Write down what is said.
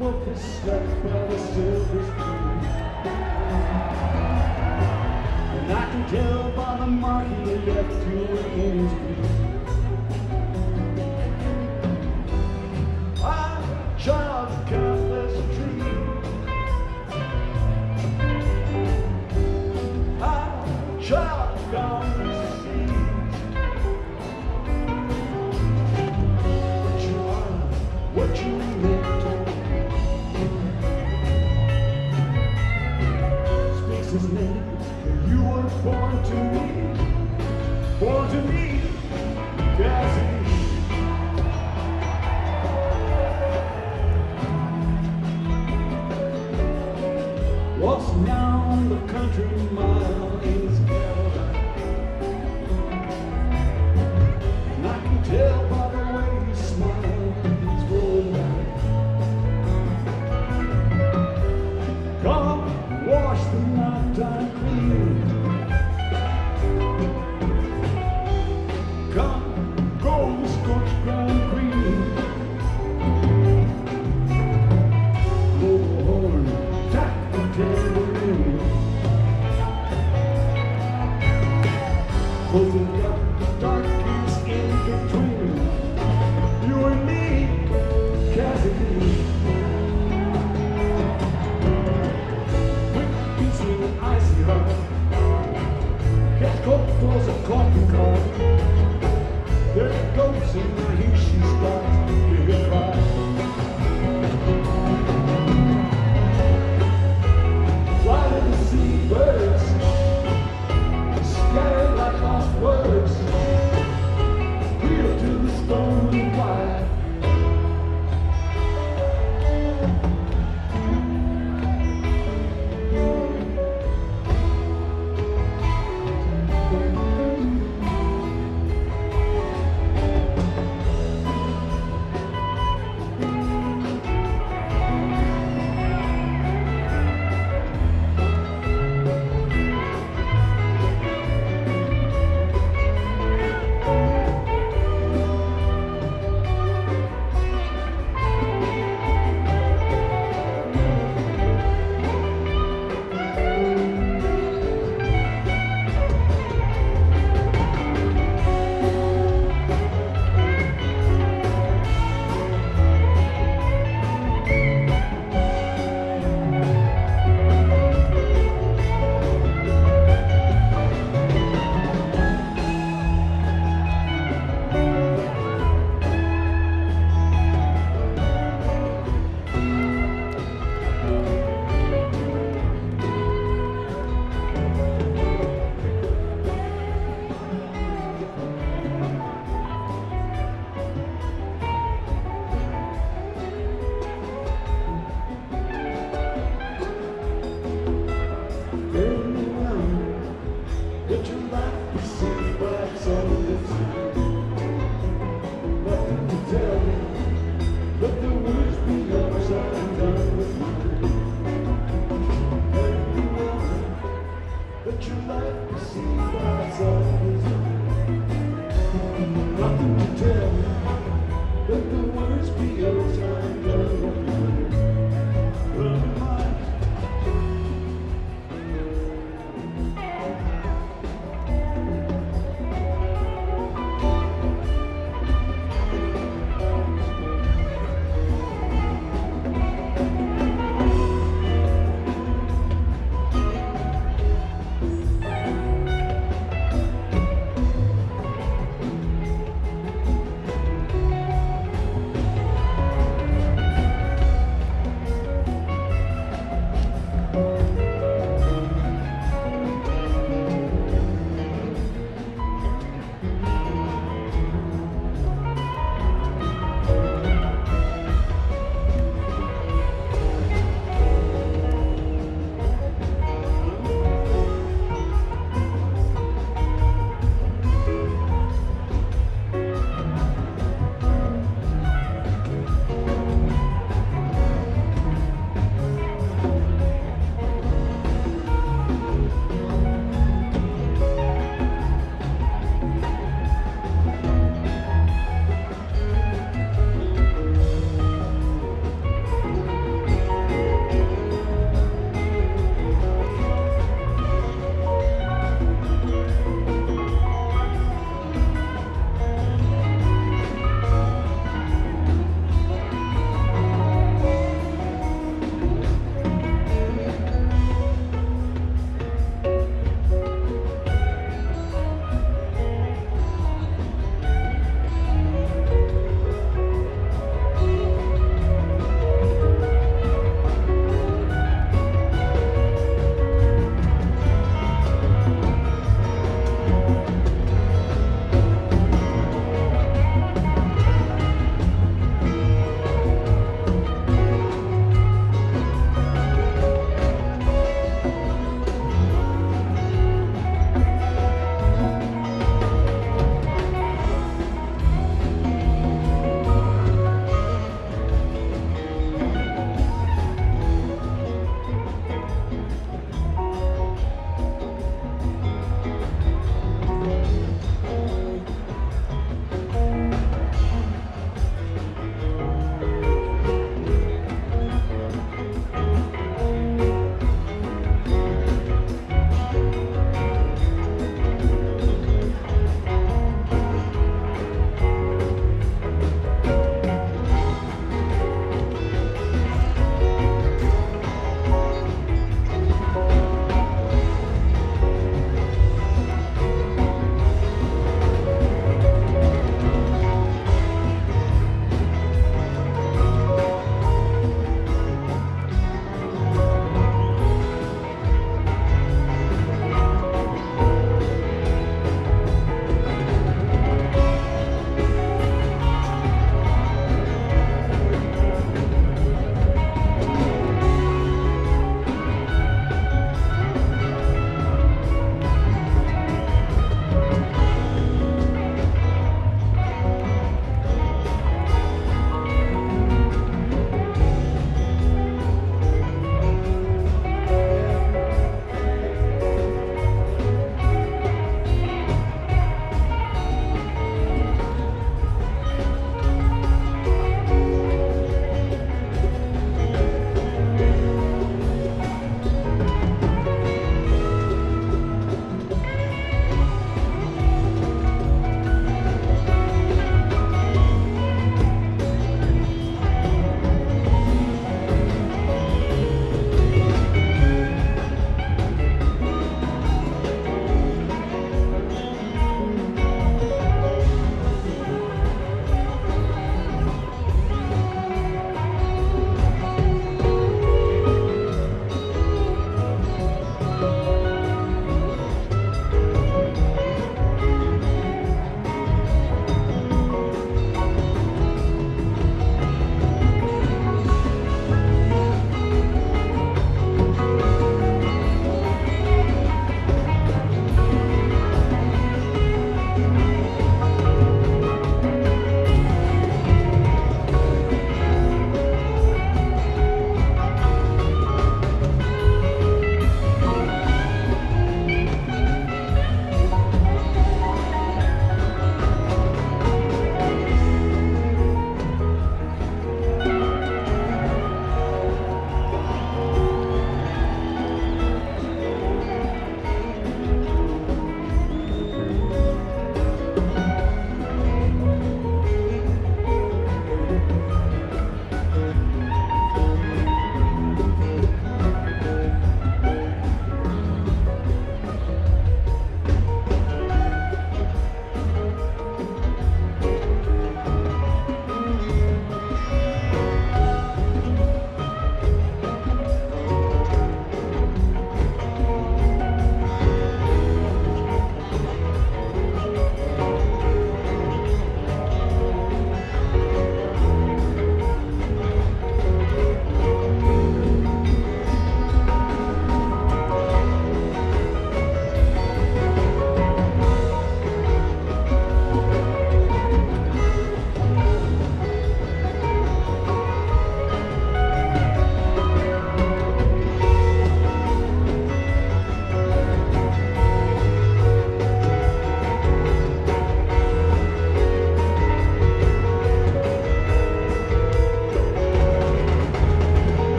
wolf is struck by the silver spoon. And I can tell by the mark he left you in his boot. I'm a child of countless dreams. I'm a child of countless seas. What you are, what you meant to be. Speaks his name. You were born to me, Cassidy. Walks down the country mile in his Cadillac, and I can tell by the way he smiles he's rolling back. Come wash the nighttime clean. Come go the scorched ground green. Blow the horn, tap the tambourine. Closing up the darkness in between you and me, Cassidy. Quick beating an icy heart. Catch cold throws a coffee cart. There it goes, and now here she starts to hear cry. Fly to the seabirds, scattered like lost words, reel to the stormy wide. Let your life be seen by its own lips. Nothing to tell you. Let the words be yours. I'm done with mine. Where you are, let your life be seen by its own lips. Nothing to tell you. Let the words be yours.